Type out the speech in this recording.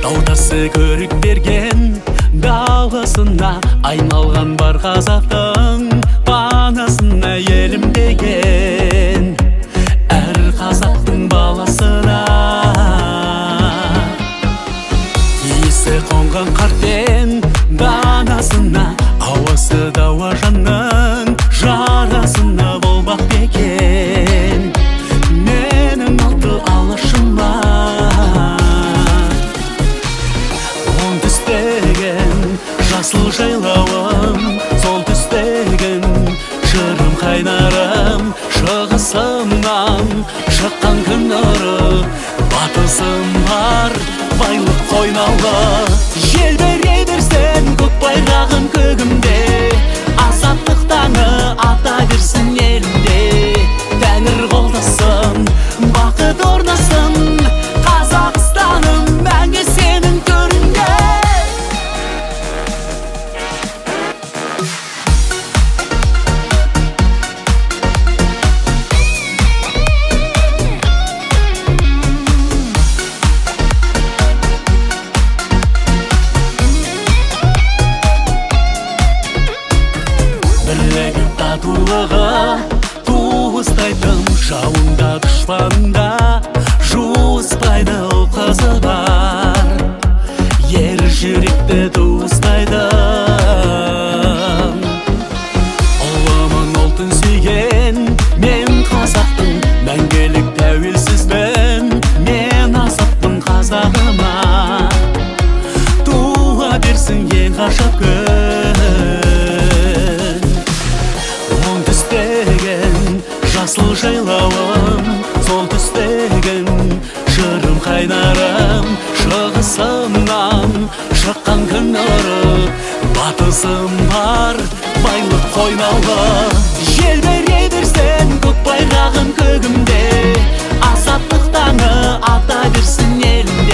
Таутасы көрік берген даласына айналған бар қазақтың панасына елім деген әр қазақтың баласына иісі қонған қартен данасына ауасы дауа жанның жарасына болмақ бекен менің алты алашыма оңтүстеген жасыл жайлауым сол түстеген жырым қайнарым шығысымнан шыққан күн нұры батысым бар байлық қойнаулы желбірей берсін көк байрағым көгімде азаттық таңы ата берсін елімде тәңір қолдасын бақыт орнасын Қазақстаным мәңгі сенің төрінде бірлігіп татулығы туыстайтын жауында дұшпанда жуыспайды қызы бар ер жүректі туыстайтын ұлымын ұлтын сүйген мен қазақтың мәңгілік тәуелсізбін мен азатпын қазағыма туа берсін ең ғажап күн оңтүстеген жасыл жайлауым сол түстеген жырым қайнарым шығысымнан шыққан күн нұры батысым бар байлық қойнаулы желбірей берсін көк байрағым көгімде азаттық таңы ата берсін елім